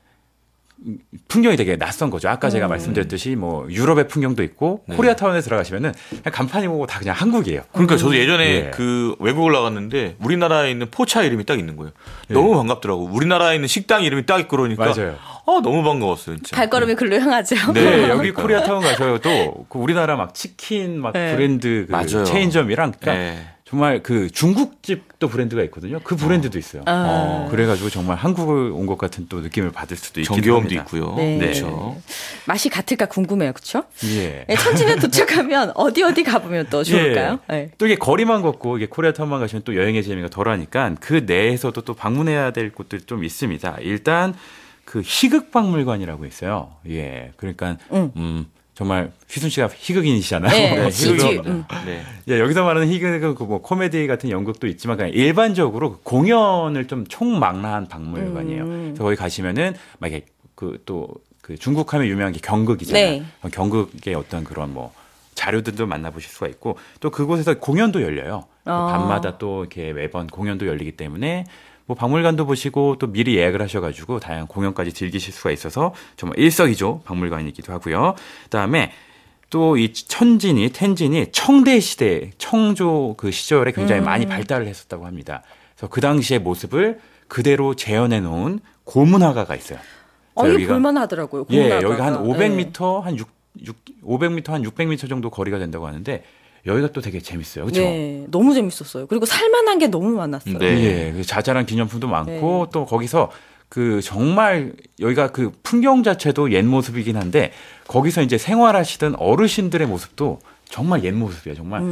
풍경이 되게 낯선 거죠. 아까 제가 말씀드렸듯이 뭐 유럽의 풍경도 있고 네. 코리아타운에 들어가시면은 그냥 간판이 보고 다 그냥 한국이에요. 그러니까 저도 예전에 예. 그 외국을 나갔는데 우리나라에 있는 포차 이름이 딱 있는 거예요. 너무 반갑더라고. 우리나라에 있는 식당 이름이 딱 있고 그러니까 맞아요. 너무 반가웠어요, 진짜. 발걸음이 글로 향하죠. 네, 여기 코리아타운 가셔도 그 우리나라 막 치킨 막 네. 브랜드 그 맞아요. 체인점이랑 그러니까 예. 정말 그 중국집도 브랜드가 있거든요. 그 브랜드도 있어요. 그래가지고 정말 한국을 온 것 같은 또 느낌을 받을 수도 있기도 정겨움도 합니다. 있고요. 네. 그렇죠. 맛이 같을까 궁금해요. 그렇죠? 예. 천진에 도착하면 어디 가보면 또 좋을까요? 예. 네. 또 이게 거리만 걷고 이게 코리아타운만 가시면 또 여행의 재미가 덜하니까 그 내에서도 또 방문해야 될 곳들이 좀 있습니다. 일단 그 희극박물관이라고 있어요. 예. 그러니까 정말 휘순 씨가 희극인이시잖아요. 네, 희극입니다. 네. 예, 여기서 말하는 희극은 뭐 코미디 같은 연극도 있지만 그냥 일반적으로 공연을 좀 총망라한 박물관이에요. 그래서 거기 가시면은 막 이렇게 그 중국하면 유명한 게 경극이잖아요. 네. 경극의 어떤 그런 뭐 자료들도 만나보실 수가 있고 또 그곳에서 공연도 열려요. 밤마다 또 이렇게 매번 공연도 열리기 때문에 뭐 박물관도 보시고 또 미리 예약을 하셔가지고 다양한 공연까지 즐기실 수가 있어서 정말 일석이조 박물관이기도 하고요. 그다음에 또 이 텐진이 청대 시대, 청조 그 시절에 굉장히 많이 발달을 했었다고 합니다. 그래서 그 당시의 모습을 그대로 재현해 놓은 고문화가가 있어요. 이게 볼만하더라고요. 예, 고문화가가. 여기가 한 500m, 네. 500m, 한 600m 정도 거리가 된다고 하는데 여기가 또 되게 재밌어요. 그렇죠? 네, 너무 재밌었어요. 그리고 살만한 게 너무 많았어요. 네. 예, 자잘한 기념품도 많고 또 거기서 그 정말 여기가 그 풍경 자체도 옛 모습이긴 한데 거기서 이제 생활하시던 어르신들의 모습도 정말 옛 모습이에요. 정말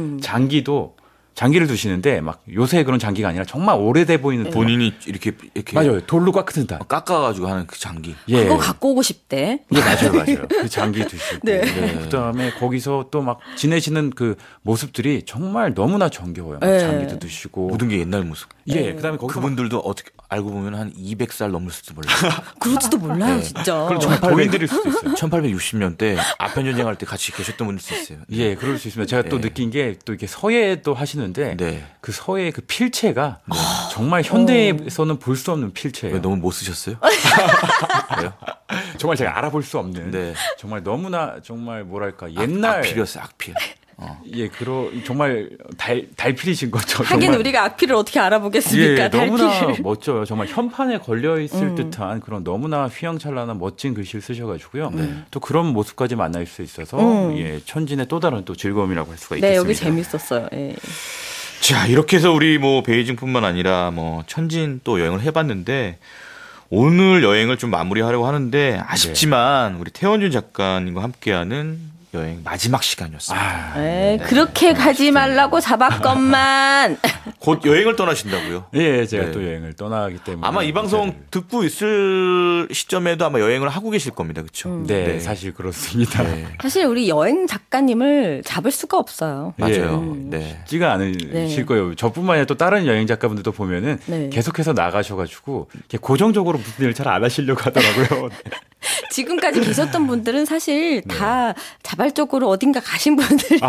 장기를 두시는데 막 요새 그런 장기가 아니라 정말 오래돼 보이는 본인이 이렇게 맞아요. 돌로 깎는다. 깎아가지고 하는 그 장기. 예. 그거 갖고 오고 싶대. 예, 맞아요. 그 장기 드시고. 네. 그다음에 거기서 또 막 지내시는 그 모습들이 정말 너무나 정겨워요. 막 네. 장기도 드시고. 모든 게 옛날 모습. 예, 그다음에 거기서 그분들도 어떻게 알고 보면 한 200살 넘을지도 몰라요. 그럴지도 몰라요, 네. 진짜. 그걸 정말 도인들일 수도 있어요. 1860년대 아편 전쟁할 때 같이 계셨던 분일 수 있어요. 예, 그럴 수 있습니다. 제가 또 네. 느낀 게 또 이렇게 서예도 하시는데 네. 그 서예 그 필체가 정말 현대에서는 볼 수 없는 필체예요. 왜 너무 못 쓰셨어요? 그래요? 정말 제가 알아볼 수 없는 네. 정말 너무나 정말 뭐랄까 옛날 악필이었어요, 악필. 예, 정말 달필이신 거죠. 하긴 정말. 우리가 악필을 어떻게 알아보겠습니까? 예, 너무나 달필을. 멋져요. 정말 현판에 걸려 있을 듯한 그런 너무나 휘황찬란한 멋진 글씨를 쓰셔가지고요. 또 그런 모습까지 만날 수 있어서 예, 천진의 또 다른 또 즐거움이라고 할 수가 있겠습니다. 네, 여기 재밌었어요. 예. 자, 이렇게 해서 우리 뭐 베이징뿐만 아니라 뭐 천진 또 여행을 해봤는데 오늘 여행을 좀 마무리하려고 하는데 아쉽지만 우리 태원준 작가님과 함께하는 여행 마지막 시간이었습니다. 그렇게 가지 말라고 잡았건만. 곧 여행을 떠나신다고요? 예, 제가 네. 또 여행을 떠나기 때문에 아마 이 방송 듣고 있을 시점에도 아마 여행을 하고 계실 겁니다. 그렇죠? 네, 사실 그렇습니다. 사실 우리 여행 작가님을 잡을 수가 없어요. 맞아요. 네. 쉽지가 않으실 거예요. 저뿐만 아니라 또 다른 여행 작가분들도 보면은 네. 계속해서 나가셔가지고 이렇게 고정적으로 무슨 일을 잘 안 하시려고 하더라고요. 지금까지 계셨던 분들은 사실 다 자발적으로 어딘가 가신 분들이죠.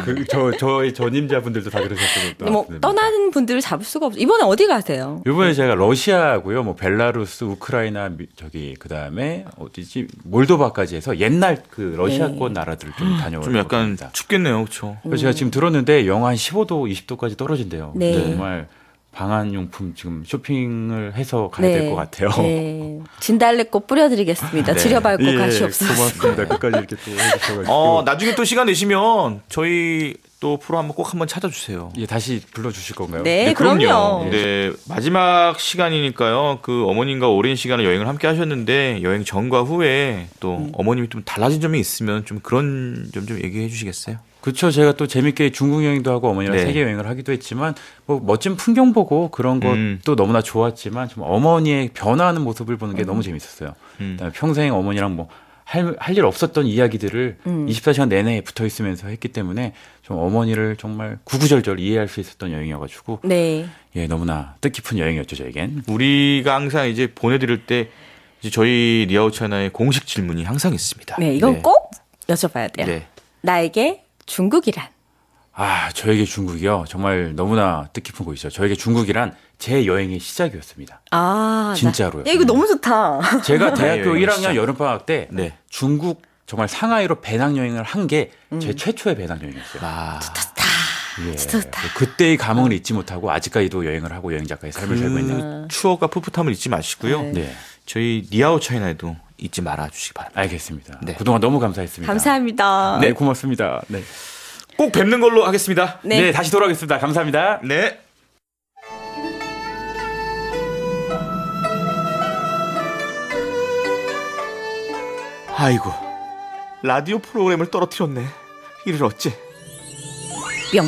저의 전임자분들도 다 그러셨거든요. 뭐 떠나는 분들을 잡을 수가 없어요. 이번에 어디 가세요? 이번에 제가 러시아고요, 뭐 벨라루스, 우크라이나, 그다음에 어디지 몰도바까지 해서 옛날 그 러시아권 나라들을 좀 다녀오고 좀 약간 겁니다. 춥겠네요. 그렇죠? 그래서 제가 지금 들었는데 영하 한 15도, 20도까지 떨어진대요. 네. 정말 방한용품 지금 쇼핑을 해서 가야 될 것 같아요. 네. 진달래꽃 뿌려드리겠습니다. 지려밟고 가시 없어서. 고맙습니다. 끝까지 이렇게 또 해주셔가지고. 나중에 또 시간 내시면 저희 또 프로 꼭 한번 찾아주세요. 예, 다시 불러주실 건가요? 네, 그럼요. 네, 마지막 시간이니까요. 그 어머님과 오랜 시간을 여행을 함께 하셨는데 여행 전과 후에 또 어머님이 좀 달라진 점이 있으면 좀 그런 점 좀 얘기해 주시겠어요? 그렇죠. 제가 또 재밌게 중국 여행도 하고 어머니랑 네. 세계 여행을 하기도 했지만 뭐 멋진 풍경 보고 그런 것도 너무나 좋았지만 좀 어머니의 변화하는 모습을 보는 게 너무 재밌었어요. 그다음에 평생 어머니랑 뭐 할 일 없었던 이야기들을 24시간 내내 붙어 있으면서 했기 때문에 좀 어머니를 정말 구구절절 이해할 수 있었던 여행이어가지고 네. 예, 너무나 뜻깊은 여행이었죠, 저에겐. 우리가 항상 이제 보내드릴 때 이제 저희 리아웃 차이나의 공식 질문이 항상 있습니다. 네, 이건 꼭 여쭤봐야 돼요. 네. 나에게 중국이란? 저에게 중국이요. 정말 너무나 뜻깊은 곳이죠. 저에게 중국이란 제 여행의 시작이었습니다. 진짜로요. 야, 이거 너무 좋다. 제가 대학교 여행의 1학년 시작. 여름방학 때 네. 중국 정말 상하이로 배낭여행을 한 게 제 최초의 배낭여행이었어요. 예. 진짜 좋다. 그때의 감흥을 잊지 못하고 아직까지도 여행을 하고 여행 작가의 삶을 살고 있는. 추억과 풋풋함을 잊지 마시고요. 네. 저희 리아웃 차이나에도 잊지 말아 주시기 바랍니다. 알겠습니다. 네. 그동안 너무 감사했습니다. 감사합니다. 네, 고맙습니다. 네. 꼭 뵙는 걸로 하겠습니다. 네, 다시 돌아오겠습니다. 감사합니다. 네. 아이고, 라디오 프로그램을 떨어뜨렸네. 이를 어째? 뿅.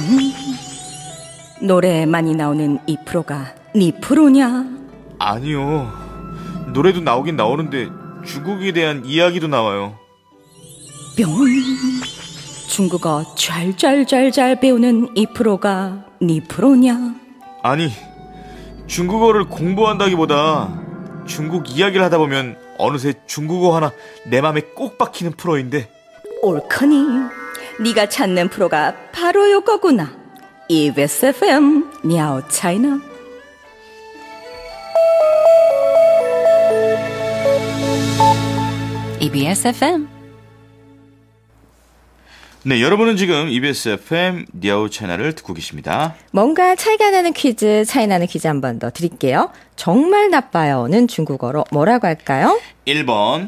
노래 많이 나오는 이 프로가 네 프로냐? 아니요. 노래도 나오긴 나오는데 중국에 대한 이야기도 나와요. 뿅. 중국어 잘 배우는 이 프로가 네 프로냐? 아니, 중국어를 공부한다기보다 중국 이야기를 하다 보면 어느새 중국어 하나 내 맘에 꼭 박히는 프로인데. 옳거니 네가 찾는 프로가 바로 요거구나. EBS FM 리아웃 차이나. EBS FM. 네, 여러분은 지금 EBS FM 리아웃 채널을 듣고 계십니다. 뭔가 차이가 나는 퀴즈, 차이 나는 퀴즈 한 번 더 드릴게요. 정말 나빠요는 중국어로 뭐라고 할까요? 1번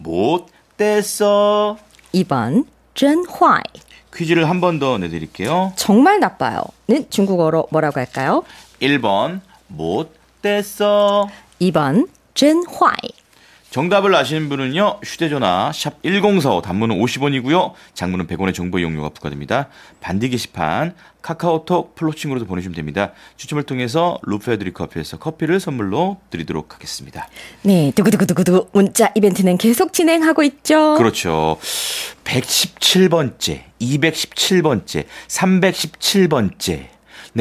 못됐어. 2번 真坏. 퀴즈를 한 번 더 내드릴게요. 정말 나빠요는 중국어로 뭐라고 할까요? 1번 못됐어. 2번 真坏. 정답을 아시는 분은요, 휴대전화 샵 1045, 단문은 50원이고요 장문은 100원의 정보 이용료가 부과됩니다. 반디 게시판 카카오톡 플로칭으로도 보내주시면 됩니다. 추첨을 통해서 루페드리 커피에서 커피를 선물로 드리도록 하겠습니다. 네, 두구두구두구두구 문자 이벤트는 계속 진행하고 있죠. 그렇죠. 117번째, 217번째, 317번째, 네,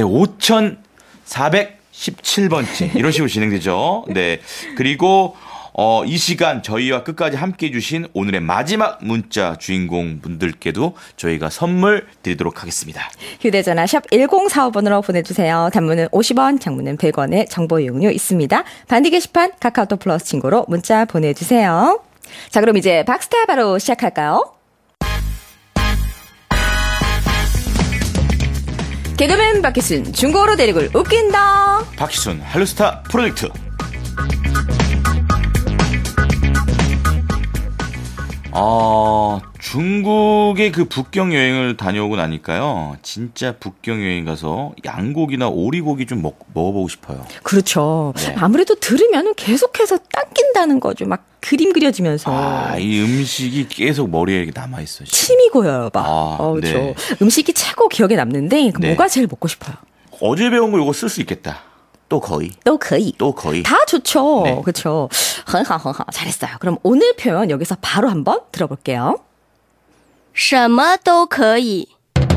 5417번째 이런 식으로 진행되죠. 네, 그리고 이 시간 저희와 끝까지 함께해 주신 오늘의 마지막 문자 주인공 분들께도 저희가 선물 드리도록 하겠습니다. 휴대전화 샵 1045번으로 보내주세요. 단문은 50원, 장문은 100원의 정보 이용료 있습니다. 반디 게시판 카카오톡 플러스 친구로 문자 보내주세요. 자, 그럼 이제 박스타 바로 시작할까요? 개그맨 박희순 중국어로 대륙을 웃긴다. 박희순 할로스타 프로젝트. 중국의 그 북경 여행을 다녀오고 나니까요. 진짜 북경 여행 가서 양고기나 오리고기 좀 먹어보고 싶어요. 그렇죠. 네. 아무래도 들으면 계속해서 당긴다는 거죠. 막 그림 그려지면서. 이 음식이 계속 머리에 이렇게 남아있어요. 침이 고여요, 막. 그렇죠. 네. 음식이 최고 기억에 남는데 네. 뭐가 제일 먹고 싶어요? 어제 배운 거 이거 쓸 수 있겠다. 또 거의. 또 거의. 또 거의. 다 좋죠. 네. 그렇죠. 흥하 잘했어요. 그럼 오늘 표현 여기서 바로 한번 들어볼게요. 什么都可以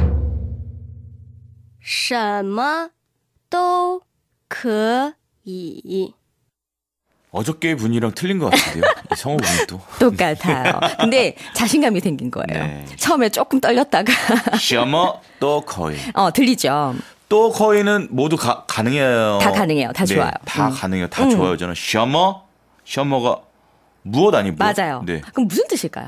什么都可以 어저께 분이랑 틀린 것 같은데요. 이 성우 분이 또. 똑같아요. 근데 자신감이 생긴 거예요. 네. 처음에 조금 떨렸다가. 什么都可以. 들리죠. 또 거의는 모두 가능해요. 다 가능해요. 다 좋아요. 다 가능해요. 다 좋아요. 저는 什么 셔머가 무엇 아니고. 맞아요. 네. 그럼 무슨 뜻일까요?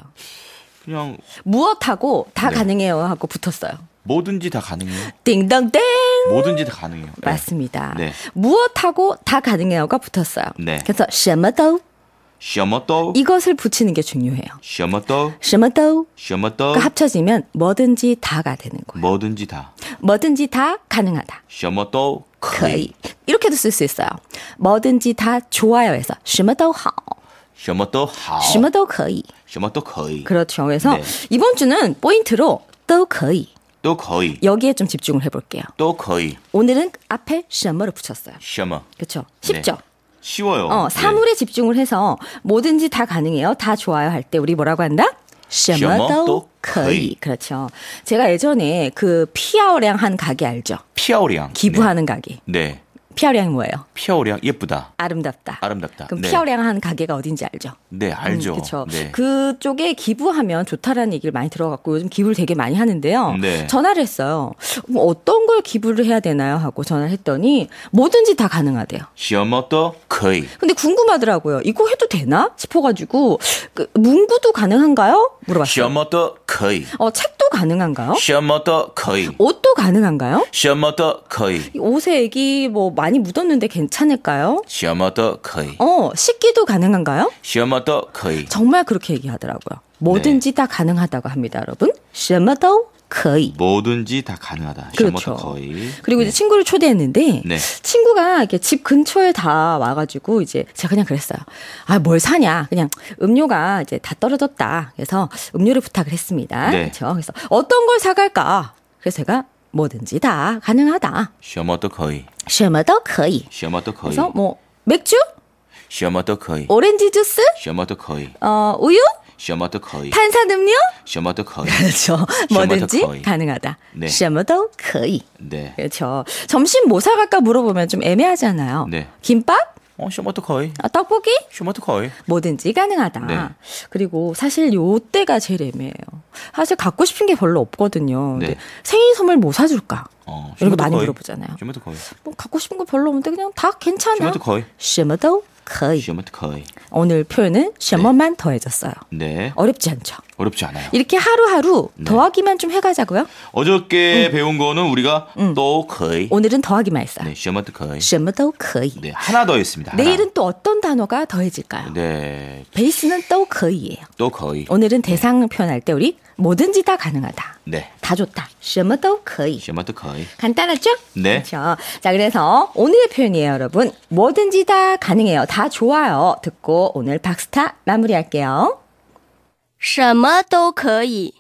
그냥 무엇하고 다 네. 가능해요 하고 붙었어요. 뭐든지 다 가능해요. 띵동땡. 뭐든지 다 가능해요. 네. 맞습니다. 네. 무엇하고 다 가능해요가 붙었어요. 네. 그래서 什么都什么都 이것을 붙이는 게 중요해요. 什么都什么都什么都 가 합쳐지면 뭐든지 다가 되는 거예요. 뭐든지 다. 뭐든지 다 가능하다. 什么都可以. 이렇게도 쓸 수 있어요. 뭐든지 다 좋아요 해서 什么都好. 什么都好. 什么都可以. 什么都可以. 그렇죠. 그래서 네. 이번 주는 포인트로 都可以. 都可以. 여기에 좀 집중을 해볼게요. 都可以. 오늘은 앞에 什么를 붙였어요. 什么? 그렇죠. 쉽죠? 쉬워요. 사물에 집중을 해서 뭐든지 다 가능해요. 다 좋아요 할 때 우리 뭐라고 한다? 什么都可以. 그렇죠. 제가 예전에 그 피아오량한 가게 알죠? 피아오량. 기부하는 가게. 네. 피아오량이 뭐예요? 피아오량 예쁘다. 아름답다. 아름답다. 그럼 네. 피아오량한 가게가 어딘지 알죠? 네, 알죠. 그렇죠. 네. 그쪽에 기부하면 좋다라는 얘기를 많이 들어갖고 요즘 기부를 되게 많이 하는데요. 네. 전화를 했어요. 뭐 어떤 걸 기부를 해야 되나요? 하고 전화를 했더니 뭐든지 다 가능하대요. 什么都可以. 근데 궁금하더라고요. 이거 해도 되나 싶어가지고 그 문구도 가능한가요? 물어봤어요. 什么都可以. 책도 가능한가요? 什么都可以. 옷도 가능한가요? 什么都可以. 이 옷에 애기 뭐 많이 묻었는데 괜찮을까요? 什么都可以. 씻기도 가능한가요? 什么都可以. 정말 그렇게 얘기하더라고요. 뭐든지 다 가능하다고 합니다, 여러분. 什么都可以. 뭐든지 다 가능하다. 그렇죠. 什么都可以. 그리고 이제 친구를 초대했는데 네. 친구가 이렇게 집 근처에 다 와가지고 이제 제가 그냥 그랬어요. 뭘 사냐? 그냥 음료가 이제 다 떨어졌다. 그래서 음료를 부탁을 했습니다. 네. 그렇죠. 그래서 어떤 걸 사갈까? 그래서 제가 뭐든지 다 가능하다. 什么都可以. 什么都可以. 什么都可以. 그래서 뭐 맥주, 什么都可以. 오렌지 주스, 什么都可以. 우유, 什么都可以. 탄산음료. 什么都可以. 그렇죠. 뭐든지 什么都可以. 가능하다. 네. 什么都可以. 네. 그렇죠. 점심 뭐 사갈까 물어보면 좀 애매하잖아요. 네. 김밥? 什么都可以. 떡볶이? 什么都可以. 뭐든지 가능하다. 네. 그리고 사실 요 때가 제일 애매해요. 사실 갖고 싶은 게 별로 없거든요. 근데 네. 생일 선물 뭐 사줄까? 이런 거 많이 什么都可以. 물어보잖아요. 什么都可以. 뭐 갖고 싶은 거 별로 없는데 그냥 다 괜찮아. 什么都可以. 什么都可以. 什么都可以. 오늘 표현은 什么만 더해졌어요. 네. 어렵지 않죠. 어렵지 않아요. 이렇게 하루하루 네. 더하기만 좀 해가자고요. 어저께 배운 거는 우리가 또 거의. 오늘은 더하기만 했어요. 네, 什么都可以. 什么都可以. 네, 하나 더 했습니다. 하나. 내일은 또 어떤 단어가 더해질까요? 네, 베이스는 또 거의예요. 또 거의. 오늘은 대상 표현할 때 우리 뭐든지 다 가능하다. 네, 다 좋다. 什么都可以. 什么都可以. 간단하죠? 네. 그렇죠. 자, 그래서 오늘의 표현이에요, 여러분. 뭐든지 다 가능해요. 다 좋아요. 듣고 오늘 박스타 마무리할게요. 什么都可以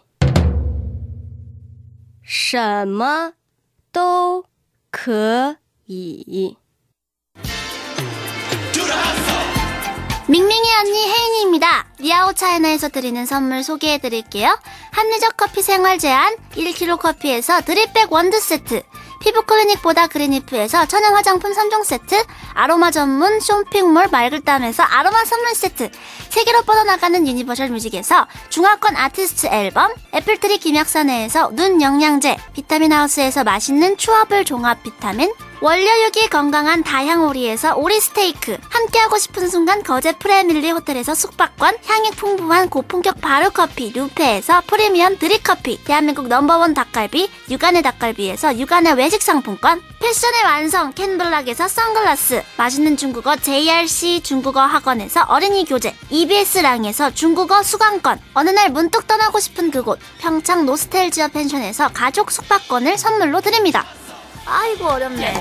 什么都可以 밍밍이 언니 혜인이입니다. 리아오 차이나에서 드리는 선물 소개해드릴게요. 합리적 커피 생활 제한 1kg 커피에서 드립백 원두 세트, 피부 클리닉보다 그린이프에서 천연 화장품 3종 세트, 아로마 전문 쇼핑몰 말글담에서 아로마 선물 세트, 세계로 뻗어나가는 유니버셜 뮤직에서 중화권 아티스트 앨범, 애플트리 김약선에서 눈 영양제, 비타민 하우스에서 맛있는 추어블 종합 비타민, 원료육이 건강한 다향오리에서 오리 스테이크, 함께하고 싶은 순간 거제 프레밀리 호텔에서 숙박권, 향이 풍부한 고품격 바루커피 루페에서 프리미엄 드립커피, 대한민국 넘버원 닭갈비 육안의 닭갈비에서 육안의 외식 상품권, 패션의 완성 캔블락에서 선글라스, 맛있는 중국어 JRC 중국어 학원에서 어린이 교재, EBS랑에서 중국어 수강권, 어느 날 문득 떠나고 싶은 그곳 평창 노스텔지어 펜션에서 가족 숙박권을 선물로 드립니다. 아이고 어렵네.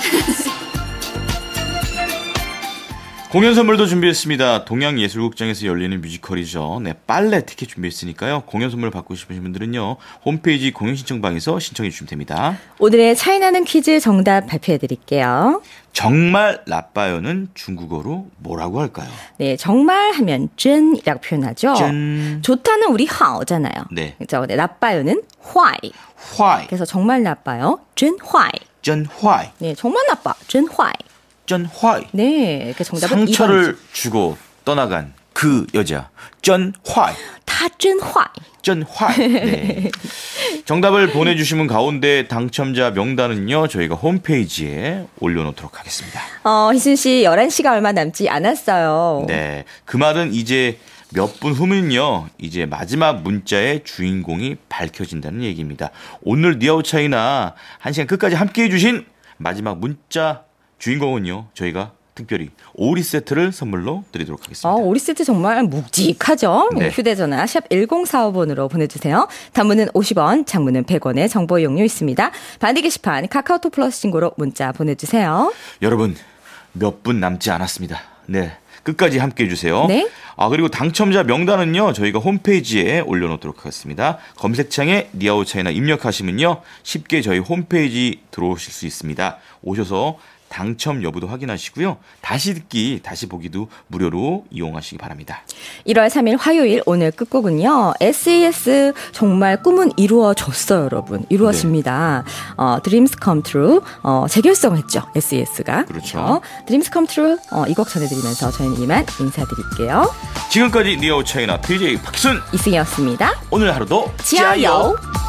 공연 선물도 준비했습니다. 동양예술극장에서 열리는 뮤지컬이죠. 네, 빨래 티켓 준비했으니까요. 공연 선물 받고 싶으신 분들은요. 홈페이지 공연 신청방에서 신청해 주시면 됩니다. 오늘의 차이나는 퀴즈 정답 발표해드릴게요. 정말 나빠요는 중국어로 뭐라고 할까요? 네, 정말 하면 쩐이라고 표현하죠. 쩐. 좋다는 우리 하오잖아요. 네. 그렇죠. 네, 나빠요는 화이. 화이. 그래서 정말 나빠요. 쩐 화이. 쩐 화이. 네, 정말 나빠. 쩐 화이. 쩐 화이. 네, 그 정답은 상처를 2번이죠. 주고 떠나간 그 여자. 쩐 화이. 다 쩐 화이. 쩐 화이. 네. 정답을 보내주시면 가운데 당첨자 명단은요. 저희가 홈페이지에 올려놓도록 하겠습니다. 희순 씨 11시가 얼마 남지 않았어요. 네. 그 말은 이제 몇 분 후면요. 이제 마지막 문자의 주인공이 밝혀진다는 얘기입니다. 오늘 니아우 차이나 1시간 끝까지 함께해 주신 마지막 문자 주인공은요. 저희가 특별히 오리 세트를 선물로 드리도록 하겠습니다. 오리 세트 정말 묵직하죠? 네. 휴대전화 샵 1045번으로 보내주세요. 단문은 50원, 장문은 100원의 정보 이용료 있습니다. 반디 게시판 카카오톡 플러스 친구로 문자 보내주세요. 여러분 몇 분 남지 않았습니다. 네. 끝까지 함께해 주세요. 네. 그리고 당첨자 명단은요. 저희가 홈페이지에 올려놓도록 하겠습니다. 검색창에 니아우 차이나 입력하시면요. 쉽게 저희 홈페이지 들어오실 수 있습니다. 오셔서 당첨 여부도 확인하시고요. 다시 듣기, 다시 보기도 무료로 이용하시기 바랍니다. 1월 3일 화요일 오늘 끝곡은요. SES 정말 꿈은 이루어졌어요, 여러분. 이루어집니다. Dreams Come True 재결성했죠, SES가. 그렇죠. Dreams Come True 이 곡 전해드리면서 저희는 이만 인사드릴게요. 지금까지 니아우 차이나 DJ 박희순 이승이었습니다. 오늘 하루도 지아요.